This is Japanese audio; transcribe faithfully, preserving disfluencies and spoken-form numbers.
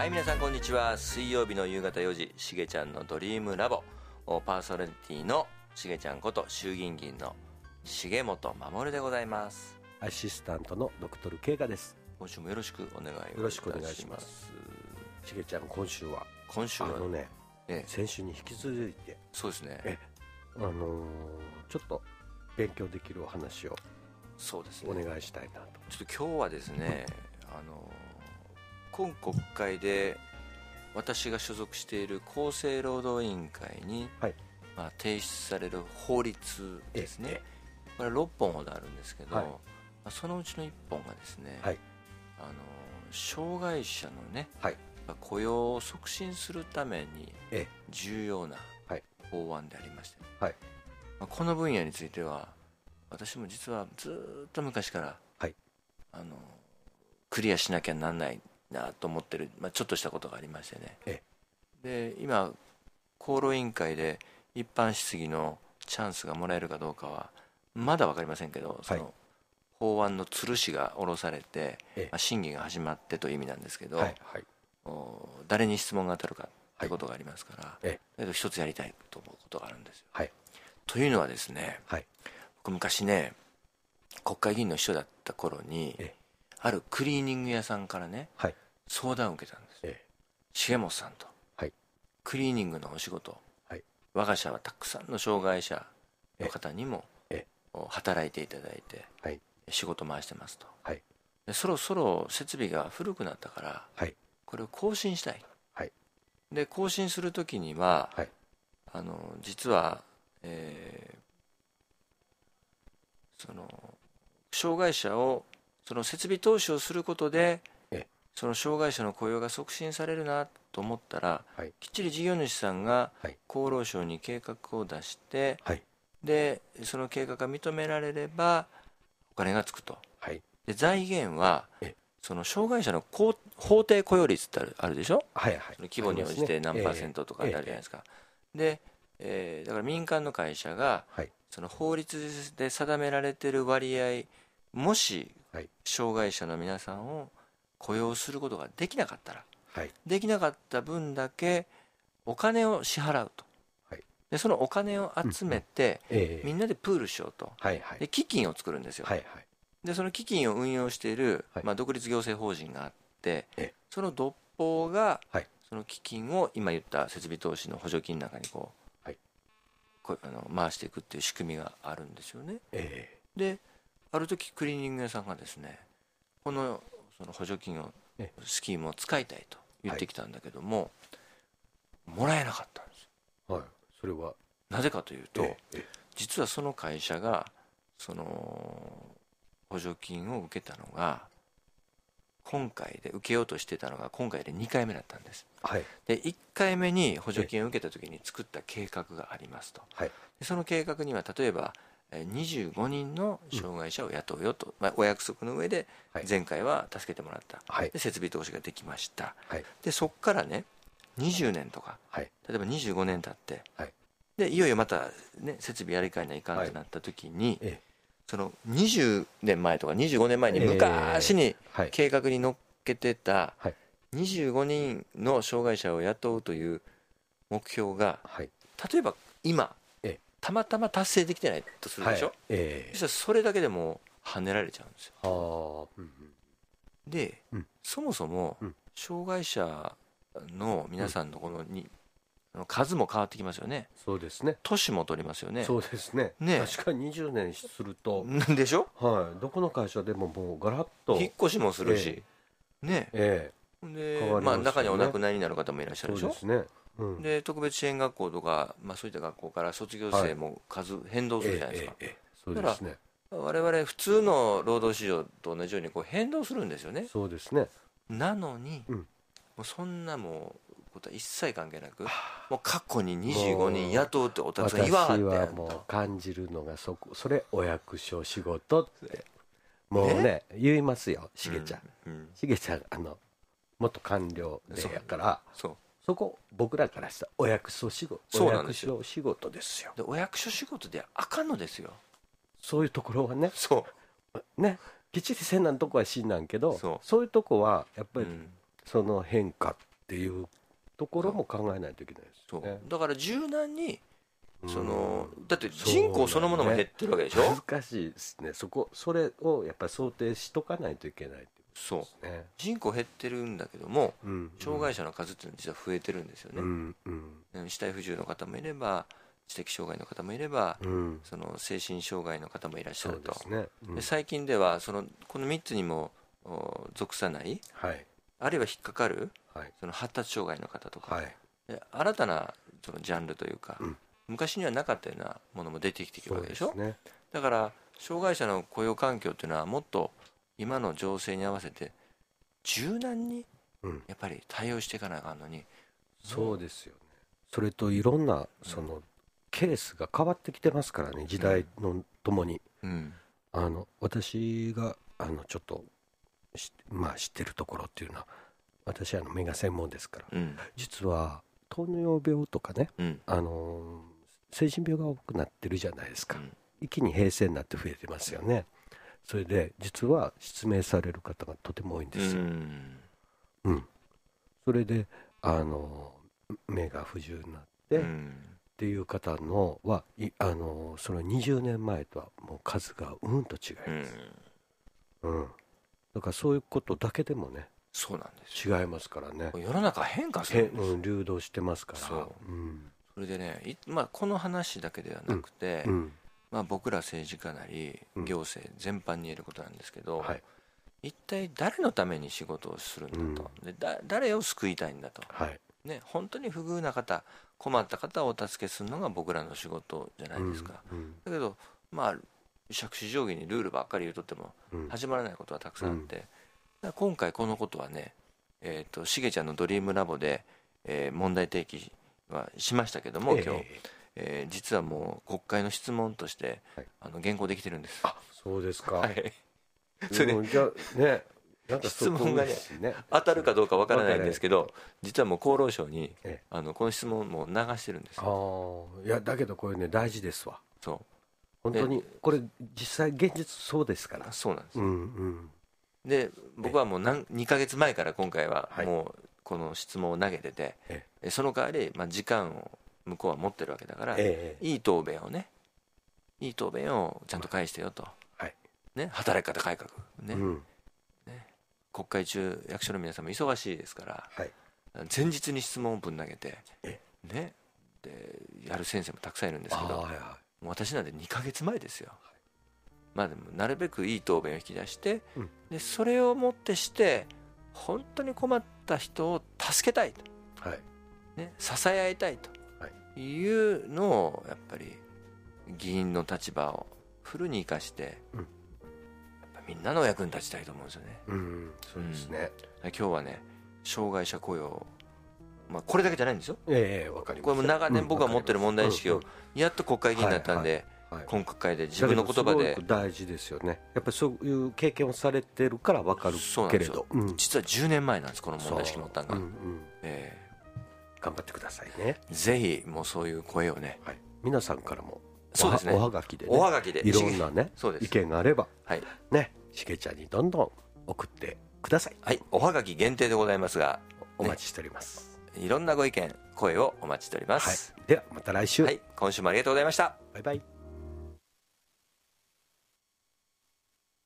はい、皆さんこんにちは。水曜日の夕方よじ、しげちゃんのドリームラボ、パーソナリティのしげちゃんこと衆議院議員の重本守でございます。 アシスタントのドクトル慶賀です。 今週もよろしくお願いをいたします。 よろしくお願いします。しげちゃん、今週は今週はあのね、 ええ、 先週に引き続いて、 そうですね、 えあのー、ちょっと勉強できるお話をそうですね、 お願いしたいなと。 ちょっと今日はですね、あの今国会で私が所属している厚生労働委員会に、はい、まあ、提出される法律ですね、これろっぽんほどあるんですけど、はい、まあ、そのうちのいっぽんがですね、はい、あの障害者のね、はい、雇用を促進するために重要な法案でありまして、はい、まあ、この分野については私も実はずっと昔から、はい、あのクリアしなきゃなんないなと思ってる、まあ、ちょっとしたことがありましてね、ええ、で今厚労委員会で一般質疑のチャンスがもらえるかどうかはまだ分かりませんけど、その法案のつるしが下ろされて、ええ、まあ、審議が始まってという意味なんですけど、はいはい、誰に質問が当たるかということがありますから、はい、だけど一つやりたいと思うことがあるんですよ、はい、というのはですね、はい、僕昔ね国会議員の秘書だった頃に、ええ、あるクリーニング屋さんからね、はい、相談を受けたんです、ええ、重本さんと、はい、クリーニングのお仕事、はい、我が社はたくさんの障害者の方にも、ええ、働いていただいて、はい、仕事回してますと、はい、でそろそろ設備が古くなったから、はい、これを更新したい、はい、で更新するときには、はい、あの実は、えー、その障害者をその設備投資をすることで、ええ、その障害者の雇用が促進されるなと思ったら、はい、きっちり事業主さんが厚労省に計画を出して、はい、でその計画が認められればお金がつくと、はい、で財源はその障害者の法定雇用率ってあるでしょ、はいはい、その規模に応じて何パーセントとかってあるじゃないですか、ええええ、で、えー、だから民間の会社が、はい、その法律で定められている割合、もし障害者の皆さんを雇用することができなかったら、はい、できなかった分だけお金を支払うと、はい、でそのお金を集めて、うんうん、えー、みんなでプールしようと、はいはい、で基金を作るんですよ、はいはい、でその基金を運用している、はい、まあ、独立行政法人があって、えー、その独法が、はい、その基金を今言った設備投資の補助金の中にこう、はい、こうあの回していくっていう仕組みがあるんですよね、えー、である時クリーニング屋さんがですね、この、その補助金をスキームを使いたいと言ってきたんだけども、はい、もらえなかったんですよ、はい、それはなぜかというと、ええ、実はその会社がその補助金を受けたのが今回で受けようとしてたのが今回でにかいめだったんです、はい、でいっかいめに補助金を受けた時に作った計画がありますと、はい、でその計画には例えばにじゅうごにんの障害者を雇うよと、うん、まあ、お約束の上で前回は助けてもらった、はい、で設備投資ができました、はい、でそこからねにじゅうねんとか、はい、例えばにじゅうごねん経って、はい、でいよいよまた、ね、設備やり替えないかんとなった時に、はい、そのにじゅうねんまえとかにじゅうごねんまえに昔に計画に乗っけてたにじゅうごにんの障害者を雇うという目標が、はい、例えば今たまたま達成できてないとするでしょ、はい、えー、そしたらそれだけでも跳ねられちゃうんですよ、うんうん、で、うん、そもそも障害者の皆さんのこのに、うん、数も変わってきますよね。そうですね、年も取りますよね。そうです ね, ね確かににじゅうねんするとでしょ、はい、どこの会社でももうガラッと引っ越しもするし、えー、ねえー、で、ね、まあ、中にはお亡くなりになる方もいらっしゃるでしょ。そうですね、うん、で特別支援学校とか、まあ、そういった学校から卒業生も数変動するじゃないですか、はい、ええええ、そうですね、だから我々普通の労働市場と同じようにこう変動するんですよね。そうですね、なのに、うん、もうそんなもうことは一切関係なく、もう過去ににじゅうごにん雇うっておたくさん言わはって、私はもう感じるのがそこ、それお役所仕事ってもう ね, ね言いますよ、しげちゃん、うんうん、しげちゃんあの元官僚でやから、そうそうそこ僕らからしたらお役所仕事、お役所仕事ですよ。でお役所仕事であかんのですよ、そういうところはね。そうね、きっちりせんなんとこはしんなんけど、そうそういうとこはやっぱり、うん、その変化っていうところも考えないといけないですね。 そうだから柔軟にそのだって人口そのものも減ってるわけでしょ、 ね、難しいですね。そこそれをやっぱり想定しとかないといけないっていうことですね。 そう人口減ってるんだけども、 うん、 障害者の数っていうのは実は増えてるんですよね、うんうん、肢体不自由の方もいれば知的障害の方もいれば、うん、その精神障害の方もいらっしゃると。そうですね、うん、で最近ではそのこのみっつにも属さない、はい、あるいは引っかかる、はい、その発達障害の方とか、はい、で新たなそのジャンルというか、うん、昔にはなかったようなものも出てきてくるわけでしょ。そうですね。だから障害者の雇用環境っていうのはもっと今の情勢に合わせて柔軟にやっぱり対応していかなあかんのに、うん、 そうですよね。それといろんなそのケースが変わってきてますからね、時代のともに、うん、あの私があのちょっとまあ知ってるところっていうのは、私はあの目が専門ですから、うん、実は糖尿病とかね、うん、あの精神病が多くなってるじゃないですか、うん、一気に平成になって増えてますよね。それで実は失明される方がとても多いんですよ、うんうん、それであの目が不自由になって、うんっていう方のはあのそのにじゅうねんまえとはもう数がうんと違います、うんうん、だからそういうことだけでもね、 そうなんです違いますからね。 世の中変化するんです、 うん、流動してますから。 そう、うん、それでね、まあ、この話だけではなくて、うんうんまあ、僕ら政治家なり行政全般に言えることなんですけど、うんはい、一体誰のために仕事をするんだと、うん、でだ誰を救いたいんだと、はいね、本当に不遇な方、困った方をお助けするのが僕らの仕事じゃないですか、うんうん、だけどまあ杓子定規にルールばっかり言うとっても始まらないことはたくさんあって、うん、だから今回このことはね、えーと、しげちゃんのドリームラボで、えー、問題提起はしましたけども、今日、ええー、実はもう国会の質問として、はい、あの原稿できてるんです。 あ、そうですか、はい、 それでじゃね質問がね当たるかどうかわからないんですけど、実はもう厚労省に、ええ、あのこの質問も流してるんですよ。 あ、いやだけどこれね大事ですわ。そう本当にこれ実際現実そうですから。 そうなんです、うんうん、で僕はもう何にかげつまえから今回はもうこの質問を投げてて、はい、その代わり、まあ、時間を向こうは持ってるわけだから、ええ、いい答弁をねいい答弁をちゃんと返してよと、はいね、働き方改革ね、うん国会中役所の皆さんも忙しいですから、はい、前日に質問をぶん投げて、ね、でやる先生もたくさんいるんですけど、はいはい、もう私なんてにかげつまえですよ、はい、まあでもなるべくいい答弁を引き出して、うん、でそれをもってして本当に困った人を助けたいと、はいね、支え合いたいというのをやっぱり議員の立場をフルに生かして、うんみんなのお役に立ちたいと思うんですよね。うん、 そうですね、 うん、今日はね障害者雇用、まあ、これだけじゃないんですよ。 ええ、わかります。 これも長年僕が持ってる問題意識をやっと国会議員になったんで、今国会で自分の言葉で。 大事ですよね。やっぱりそういう経験をされてるから分かるけれど、 うん、実はじゅうねんまえなんですこの問題意識持ったのが、うんうんえー、頑張ってくださいね。 ぜひもうそういう声をね、 はい、皆さんからもそうですね、 おはがきで、ね、 おはがきでいろんなね意見があれば、はいね、しげちゃんにどんどん送ってください。 はい、おはがき限定でございますが、ね、 お待ちしております。 いろんなご意見声をお待ちしております、 はい、ではまた来週、 はい、今週もありがとうございました。 バイバイ。